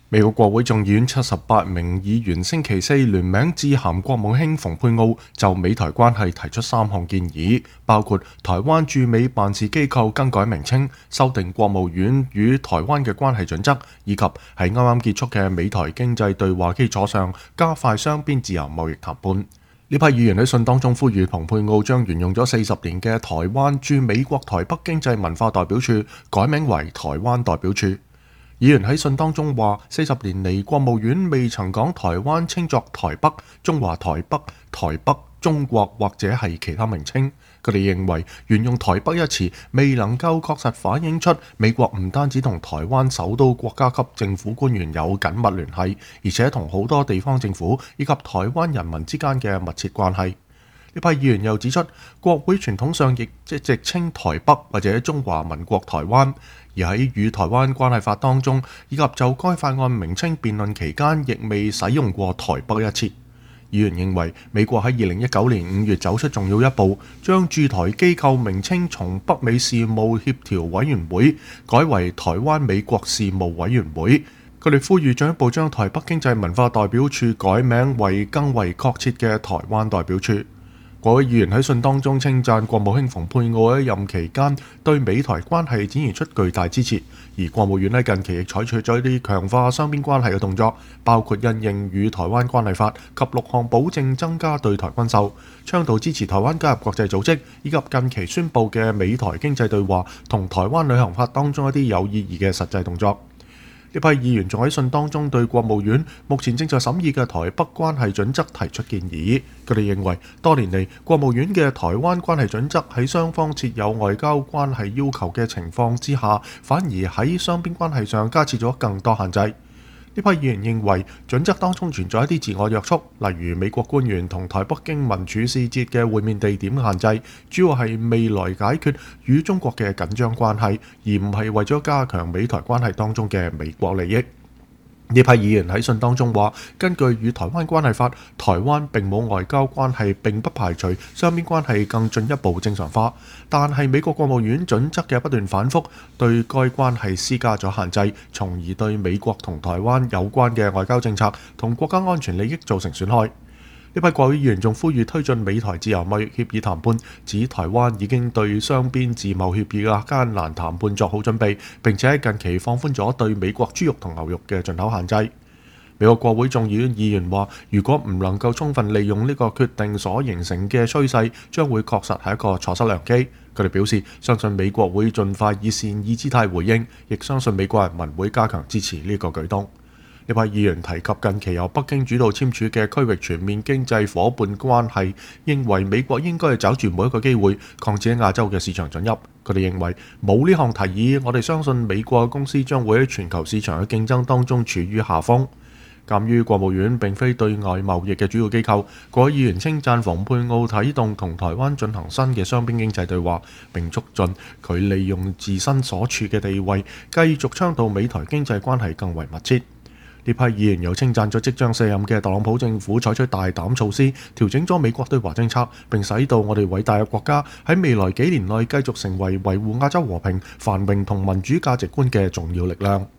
美國國會眾議院78名議員星期四聯名致函國務卿蓬佩奧，就美台關係提出3項建議，包括台灣駐美辦事機構更改名稱、修訂國務院與台灣嘅關係準則，以及喺啱啱結束嘅美台經濟對話基礎上加快雙邊自由貿易談判。呢批議員喺信當中呼籲蓬佩奧將沿用咗40年嘅台灣駐美國台北經濟文化代表處改名為台灣代表處。議員喺信當中話：40年嚟，國務院未曾講台灣稱作台北、中華台北、台北、中國或者係其他名稱。佢哋認為沿用台北一詞未能夠確實反映出美國唔單止同台灣首都國家級政府官員有緊密聯繫，而且同好多地方政府以及台灣人民之間嘅密切關係。呢批議員又指出，國會傳統上亦一直稱台北或者中華民國台灣，而喺與台灣關係法當中，以及就該法案名稱辯論期間，亦未使用過台北一詞。議員認為，美國喺2019年5月走出重要一步，將駐台機構名稱從北美事務協調委員會改為台灣美國事務委員會。佢哋呼籲進一步將台北經濟文化代表處改名為更為確切嘅台灣代表處。國會議員喺信當中稱讚國務卿蓬佩奧喺任期間對美台關係展現出巨大支持，而國務院喺近期亦採取咗一啲強化雙邊關係嘅動作，包括因應與台灣關係法及6項保證增加對台軍售，倡導支持台灣加入國際組織，以及近期宣布嘅美台經濟對話同台灣旅行法當中一啲有意義嘅實際動作。呢批議員仲喺信當中對國務院目前正在審議嘅台北關係準則提出建議。佢哋認為，多年嚟國務院嘅台灣關係準則喺雙方設有外交關係要求嘅情況之下，反而喺雙邊關係上加設咗更多限制。呢批議員認為準則當中存在一啲自我約束，例如美國官員同台北經民處使節嘅會面地點限制，主要係未來解決與中國嘅緊張關係，而唔係為咗加強美台關係當中嘅美國利益。呢批議員喺信當中話，根據與台灣關係法，台灣並冇外交關係，並不排除雙邊關係更進一步正常化。但係美國國務院準則嘅不斷反覆，對該關係施加咗限制，從而對美國同台灣有關嘅外交政策同國家安全利益造成損害。呢批國會議員仲呼籲推進美台自由貿易協議談判，指台灣已經對雙邊自貿協議嘅艱難談判作好準備，並且喺近期放寬咗對美國豬肉同牛肉嘅進口限制。美國國會眾議院議員話，如果唔能夠充分利用呢個決定所形成嘅趨勢，將會確實係一個錯失良機。佢哋表示，相信美國會盡快以善意姿態回應，亦相信美國人民會加強支持呢個舉動。呢批議員提及近期由北京主導簽署嘅區域全面經濟夥伴關係，認為美國應該係抓住每一個機會擴展喺亞洲嘅市場准入。佢哋認為冇呢項提議，我哋相信美國嘅公司將會喺全球市場嘅競爭當中處於下風。鑑於國務院並非對外貿易嘅主要機構，各位議員稱讚蓬佩奧啟動同台灣進行新嘅雙邊經濟對話，並促進佢利用自身所處嘅地位，繼續倡導美台經濟關係更為密切。呢批議員又稱讚咗即將卸任嘅特朗普政府採取大膽措施，調整咗美國對華政策，並使到我哋偉大嘅國家喺未來幾年內繼續成為維護亞洲和平、繁榮同民主價值觀嘅重要力量。